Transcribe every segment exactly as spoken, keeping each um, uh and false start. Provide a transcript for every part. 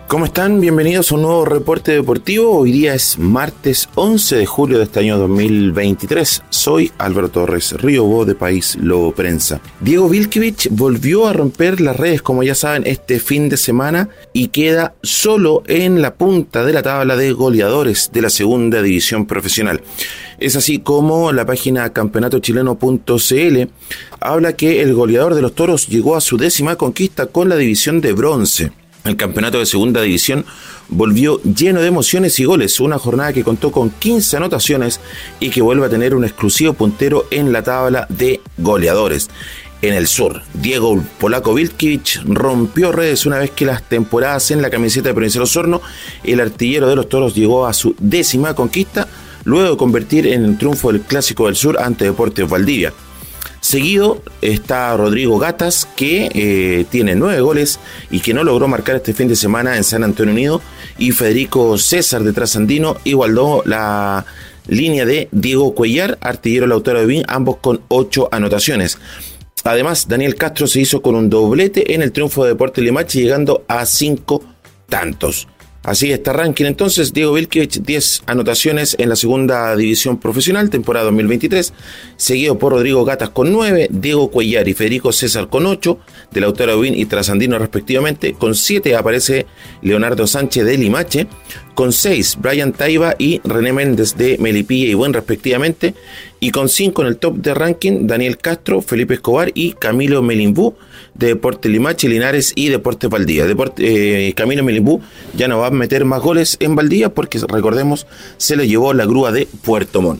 ¿Cómo están? Bienvenidos a un nuevo reporte deportivo. Hoy día es martes once de julio de este año dos mil veintitrés. Soy Álvaro Torres, Río Bo de País Lobo Prensa. Diego Vilkevich volvió a romper las redes, como ya saben, este fin de semana y queda solo en la punta de la tabla de goleadores de la segunda división profesional. Es así como la página campeonato chileno punto c l habla que el goleador de los Toros llegó a su décima conquista con la división de bronce. El campeonato de segunda división volvió lleno de emociones y goles, una jornada que contó con quince anotaciones y que vuelve a tener un exclusivo puntero en la tabla de goleadores. En el sur, Diego Polaco Vilkevich rompió redes una vez que las temporadas en la camiseta de Provincial Osorno, el artillero de los Toros llegó a su décima conquista, luego de convertir en el triunfo del Clásico del Sur ante Deportes Valdivia. Seguido está Rodrigo Gatas, que eh, tiene nueve goles y que no logró marcar este fin de semana en San Antonio Unido, y Federico César de Trasandino igualó la línea de Diego Cuellar, artillero Lautaro de Vin, ambos con ocho anotaciones. Además, Daniel Castro se hizo con un doblete en el triunfo de Deportes Limache, llegando a cinco tantos. Así está ranking entonces: Diego Vilkevich, diez anotaciones en la segunda división profesional, temporada dos mil veintitrés, seguido por Rodrigo Gatas con nueve, Diego Cuellar y Federico César con ocho, de Lautaro Aubin y Trasandino respectivamente. Con siete aparece Leonardo Sánchez de Limache, con seis Brian Taiba y René Méndez de Melipilla y Buen respectivamente, y con cinco en el top de ranking Daniel Castro, Felipe Escobar y Camilo Melimbú de Deportes Limache, Linares y Deportes Valdivia. Deporte, eh, Camilo Melimbú ya no va a meter más goles en Valdivia porque, recordemos, se le llevó la grúa de Puerto Montt.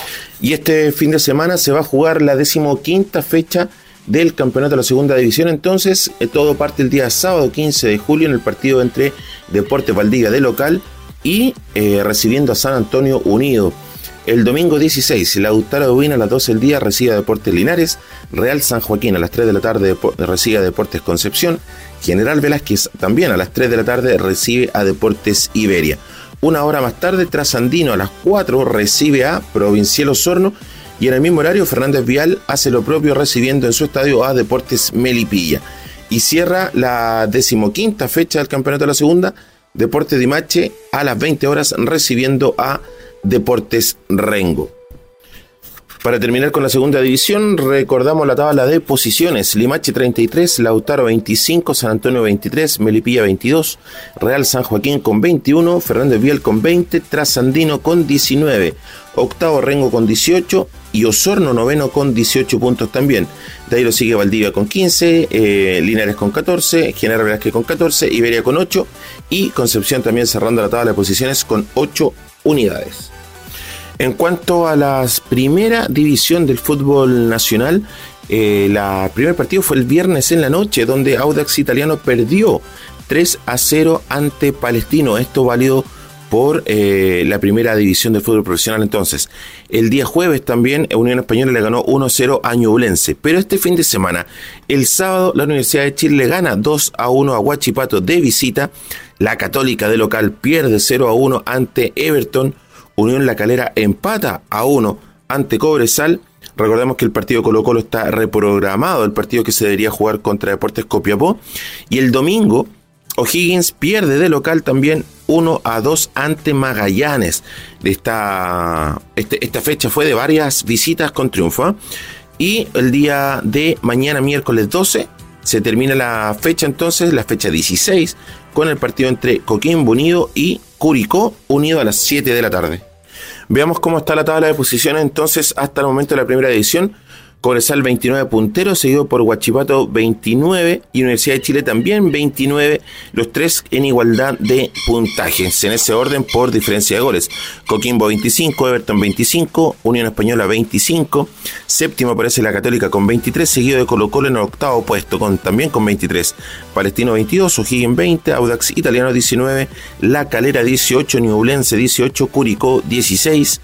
Y este fin de semana se va a jugar la decimoquinta fecha del campeonato de la segunda división. Entonces, eh, todo parte el día sábado quince de julio en el partido entre Deportes Valdivia de local y eh, recibiendo a San Antonio Unido. El domingo dieciséis, Lautaro Aubin a las doce del día recibe a Deportes Linares, Real San Joaquín a las tres de la tarde recibe a Deportes Concepción, General Velázquez también a las tres de la tarde recibe a Deportes Iberia. Una hora más tarde, Trasandino a las cuatro recibe a Provincial Osorno, y en el mismo horario Fernández Vial hace lo propio recibiendo en su estadio a Deportes Melipilla. Y cierra la decimoquinta fecha del campeonato de la segunda, Deportes Limache a las veinte horas recibiendo a Deportes Rengo. Para terminar con la segunda división, recordamos la tabla de posiciones: Limache treinta y tres, Lautaro veinticinco, San Antonio veintitrés, Melipilla veintidós, Real San Joaquín con veintiuno, Fernández Vial con veinte, Trasandino con diecinueve, octavo Rengo con dieciocho y Osorno noveno con dieciocho puntos también. De ahí lo sigue Valdivia con quince, eh, Linares con catorce, General Velázquez con catorce, Iberia con ocho y Concepción también cerrando la tabla de posiciones con ocho unidades. En cuanto a la primera división del fútbol nacional, eh, la primer partido fue el viernes en la noche, donde Audax Italiano perdió tres a cero ante Palestino. Esto válido por eh, la primera división del fútbol profesional. Entonces, el día jueves también Unión Española le ganó uno a cero a Ñublense. Pero este fin de semana, el sábado, la Universidad de Chile le gana dos a uno a Huachipato de visita. La Católica de local pierde cero a uno ante Everton. Unión La Calera empata a uno ante Cobresal. Recordemos que el partido Colo-Colo está reprogramado, el partido que se debería jugar contra Deportes Copiapó. Y el domingo, O'Higgins pierde de local también uno a dos ante Magallanes. Esta, este, esta fecha fue de varias visitas con triunfo, ¿eh? Y el día de mañana, miércoles doce, se termina la fecha entonces, la fecha dieciséis, con el partido entre Coquimbo Unido y Curicó Unido a las siete de la tarde. Veamos cómo está la tabla de posiciones entonces hasta el momento de la primera edición. Cobresal veintinueve punteros, seguido por Huachipato veintinueve y Universidad de Chile también veintinueve, los tres en igualdad de puntajes, en ese orden por diferencia de goles. Coquimbo veinticinco, Everton veinticinco, Unión Española veinticinco, séptimo aparece la Católica con veintitrés, seguido de Colo-Colo en el octavo puesto con, también con veintitrés, Palestino veintidós, O'Higgins veinte, Audax Italiano diecinueve, La Calera dieciocho, Ñublense dieciocho, Curicó dieciséis,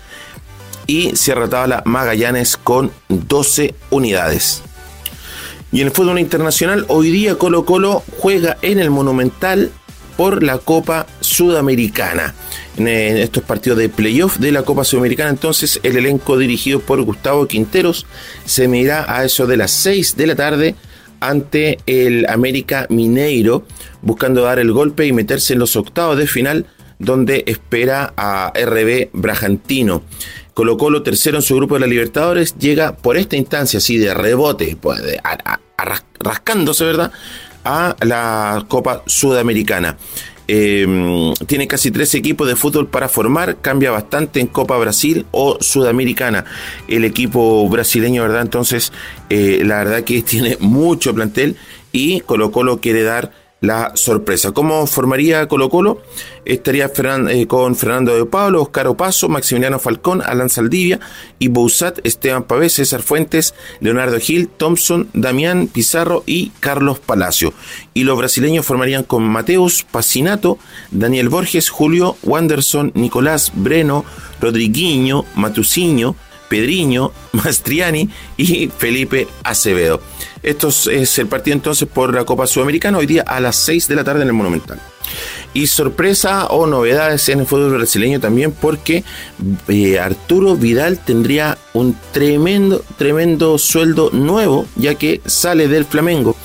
y cierra tabla Magallanes con doce unidades. Y en el fútbol internacional, hoy día Colo-Colo juega en el Monumental por la Copa Sudamericana. En estos partidos de playoff de la Copa Sudamericana, entonces el elenco dirigido por Gustavo Quinteros se medirá a eso de las seis de la tarde ante el América Mineiro, buscando dar el golpe y meterse en los octavos de final, donde espera a R B Bragantino. Colo-Colo, tercero en su grupo de la Libertadores, llega por esta instancia así de rebote, pues, de, a, a, a, rascándose, ¿verdad?, a la Copa Sudamericana. Eh, tiene casi tres equipos de fútbol para formar, cambia bastante en Copa Brasil o Sudamericana el equipo brasileño, ¿verdad? Entonces, eh, la verdad que tiene mucho plantel y Colo-Colo quiere dar la sorpresa. ¿Cómo formaría Colo-Colo? Estaría Fernan, eh, con Fernando de Pablo, Oscar Opaso, Maximiliano Falcón, Alan Saldivia, y Bouzat, Esteban Pavés, César Fuentes, Leonardo Gil, Thompson, Damián Pizarro y Carlos Palacio. Y los brasileños formarían con Mateus Pacinato, Daniel Borges, Julio Wanderson, Nicolás Breno, Rodriguinho, Matusinho, Pedriño, Mastriani y Felipe Acevedo. Esto es el partido entonces por la Copa Sudamericana, hoy día a las seis de la tarde en el Monumental. Y sorpresa o novedades en el fútbol brasileño también, porque eh, Arturo Vidal tendría un tremendo, tremendo sueldo nuevo, ya que sale del Flamengo,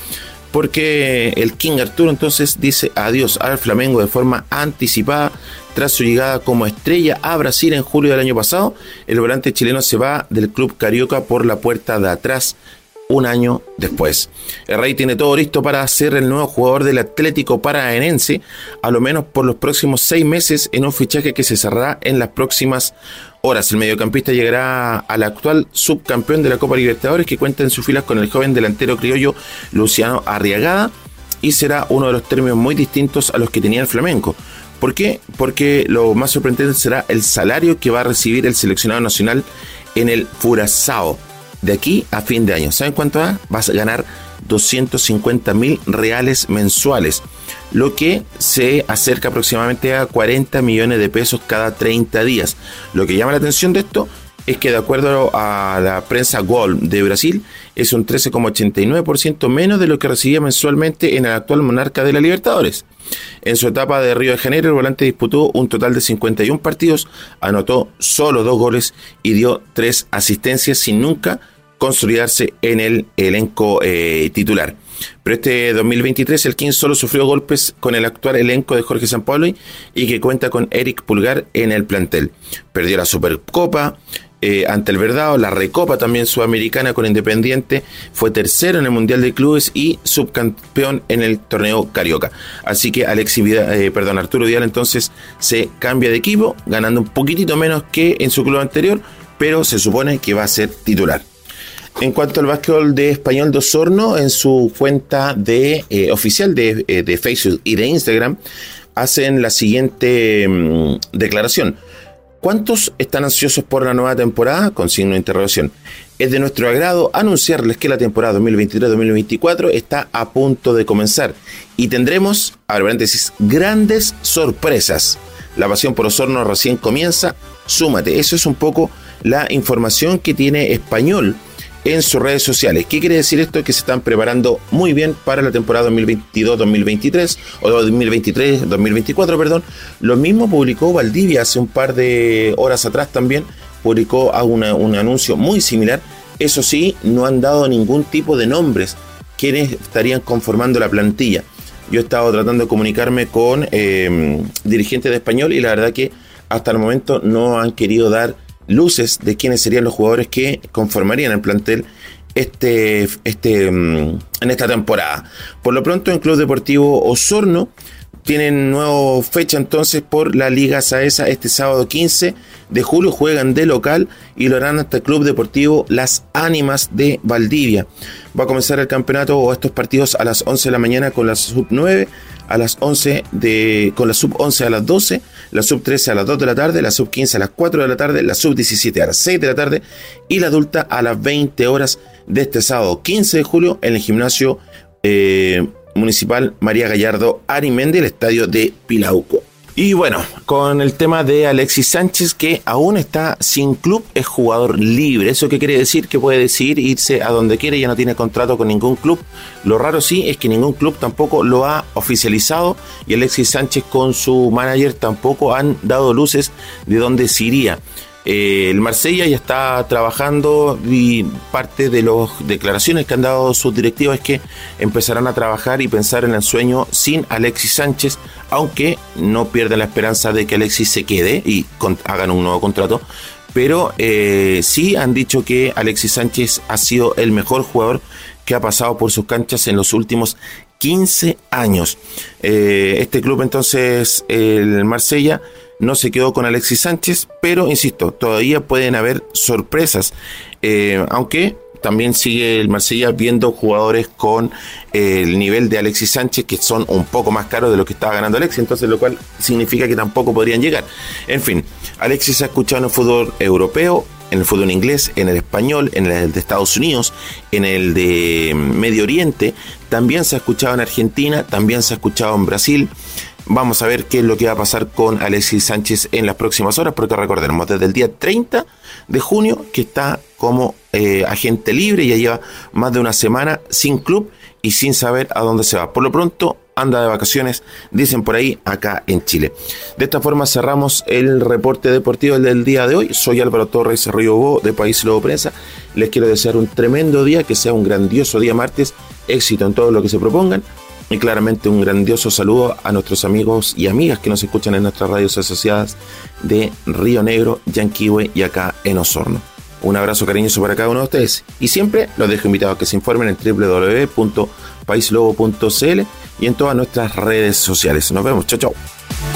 porque el King Arturo entonces dice adiós al Flamengo de forma anticipada. Tras su llegada como estrella a Brasil en julio del año pasado, el volante chileno se va del club carioca por la puerta de atrás un año después. El Rey tiene todo listo para ser el nuevo jugador del Atlético Paranaense, a lo menos por los próximos seis meses, en un fichaje que se cerrará en las próximas horas. El mediocampista llegará al actual subcampeón de la Copa Libertadores, que cuenta en sus filas con el joven delantero criollo Luciano Arriagada, y será uno de los términos muy distintos a los que tenía el Flamengo. ¿Por qué? Porque lo más sorprendente será el salario que va a recibir el seleccionado nacional en el Furaçao de aquí a fin de año. ¿Saben cuánto va? Vas a ganar doscientos cincuenta mil reales mensuales, lo que se acerca aproximadamente a cuarenta millones de pesos cada treinta días. Lo que llama la atención de esto es que, de acuerdo a la prensa Gol de Brasil, es un trece coma ochenta y nueve por ciento menos de lo que recibía mensualmente en el actual monarca de la Libertadores. En su etapa de Río de Janeiro, el volante disputó un total de cincuenta y uno partidos, anotó solo dos goles y dio tres asistencias, sin nunca consolidarse en el elenco eh, titular. Pero este dos mil veintitrés el King solo sufrió golpes con el actual elenco de Jorge Sampaoli, y que cuenta con Eric Pulgar en el plantel. Perdió la Supercopa eh, ante el Verdao, la Recopa también sudamericana con Independiente, fue tercero en el Mundial de Clubes y subcampeón en el torneo Carioca. Así que Alexis Vidal, eh, perdón, Arturo Vidal entonces se cambia de equipo, ganando un poquitito menos que en su club anterior, pero se supone que va a ser titular. En cuanto al básquetbol de Español de Osorno, en su cuenta de eh, oficial de, eh, de Facebook y de Instagram, hacen la siguiente mmm, declaración. ¿Cuántos están ansiosos por la nueva temporada? Con signo de interrogación. Es de nuestro agrado anunciarles que la temporada dos mil veintitrés dos mil veinticuatro está a punto de comenzar y tendremos, abre paréntesis, grandes sorpresas. La pasión por Osorno recién comienza, súmate. Eso es un poco la información que tiene Español en sus redes sociales. ¿Qué quiere decir esto? Que se están preparando muy bien para la temporada dos mil veintidós dos mil veintitrés o dos mil veintitrés dos mil veinticuatro, perdón. Lo mismo publicó Valdivia hace un par de horas atrás, también publicó una, un anuncio muy similar. Eso sí, no han dado ningún tipo de nombres quienes estarían conformando la plantilla. Yo he estado tratando de comunicarme con eh, dirigentes de Español y la verdad que hasta el momento no han querido dar luces de quiénes serían los jugadores que conformarían el plantel este, este, en esta temporada. Por lo pronto, en Club Deportivo Osorno tienen nueva fecha entonces por la Liga Saesa. Este sábado quince de julio juegan de local y lo harán hasta el Club Deportivo Las Ánimas de Valdivia. Va a comenzar el campeonato o estos partidos a las once de la mañana con la sub nueve, a las once de, con la sub once a las doce, la sub trece a las dos de la tarde, la sub quince a las cuatro de la tarde, la sub diecisiete a las seis de la tarde y la adulta a las veinte horas de este sábado quince de julio en el gimnasio eh, municipal María Gallardo Arimendi, el estadio de Pilauco. Y bueno, con el tema de Alexis Sánchez, que aún está sin club, es jugador libre. ¿Eso qué quiere decir? Que puede decidir irse a donde quiere, ya no tiene contrato con ningún club. Lo raro sí es que ningún club tampoco lo ha oficializado y Alexis Sánchez con su manager tampoco han dado luces de dónde se iría. Eh, el Marsella ya está trabajando y parte de las declaraciones que han dado sus directivos es que empezarán a trabajar y pensar en el sueño sin Alexis Sánchez, aunque no pierden la esperanza de que Alexis se quede y con, hagan un nuevo contrato. Pero eh, sí han dicho que Alexis Sánchez ha sido el mejor jugador que ha pasado por sus canchas en los últimos quince años. Eh, este club entonces, el Marsella, no se quedó con Alexis Sánchez, pero insisto, todavía pueden haber sorpresas, eh, aunque también sigue el Marsella viendo jugadores con eh, el nivel de Alexis Sánchez, que son un poco más caros de lo que estaba ganando Alexis, entonces lo cual significa que tampoco podrían llegar. En fin, Alexis ha escuchado en el fútbol europeo, en el fútbol inglés, en el español, en el de Estados Unidos, en el de Medio Oriente, también se ha escuchado en Argentina, también se ha escuchado en Brasil. Vamos a ver qué es lo que va a pasar con Alexis Sánchez en las próximas horas, porque recordemos, desde el día treinta de junio que está como eh, agente libre, ya lleva más de una semana sin club y sin saber a dónde se va. Por lo pronto anda de vacaciones, dicen por ahí, acá en Chile. De esta forma cerramos el reporte deportivo del día de hoy. Soy Álvaro Torres Riobó de País Lobo Prensa. Les quiero desear un tremendo día, que sea un grandioso día martes, éxito en todo lo que se propongan. Y claramente un grandioso saludo a nuestros amigos y amigas que nos escuchan en nuestras radios asociadas de Río Negro, Yanquihue y acá en Osorno. Un abrazo cariñoso para cada uno de ustedes. Y siempre los dejo invitados a que se informen en doble u doble u doble u punto país lobo punto c l y en todas nuestras redes sociales. Nos vemos. Chau, chau.